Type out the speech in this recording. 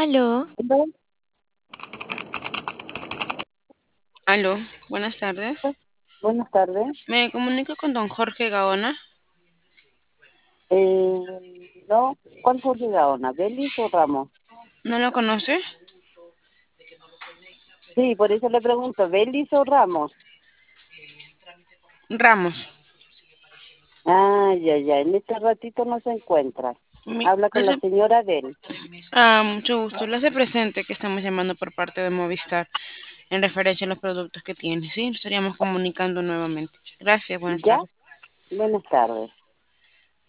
Aló, Hola, Aló, buenas tardes. buenas tardes. Me comunico con don Jorge Gaona. No, ¿cuál fue Gaona? ¿Belis o Ramos? ¿No lo conoce? Sí, por eso le pregunto, ¿Belis o Ramos? Ramos. Ah, ya, en este ratito no se encuentra. Mi- Habla le con la hace- señora Bel. Mucho gusto. Le hace presente que estamos llamando por parte de Movistar en referencia a los productos que tiene. Sí, nos estaríamos comunicando nuevamente. Gracias, buenas ¿Ya? tardes. Buenas tardes.